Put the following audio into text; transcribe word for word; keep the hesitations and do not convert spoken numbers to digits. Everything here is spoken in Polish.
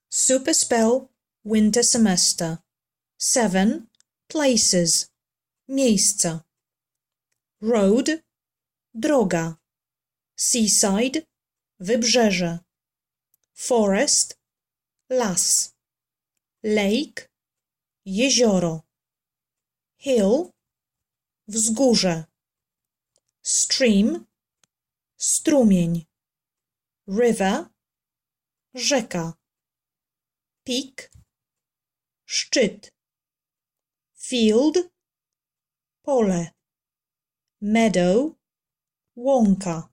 Super spell winter semester. Seven places miejsca. Road droga. Seaside wybrzeże. Forest las. Lake jezioro. Hill wzgórze. Stream strumień. River rzeka. Peak szczyt. Field pole. Meadow łąka.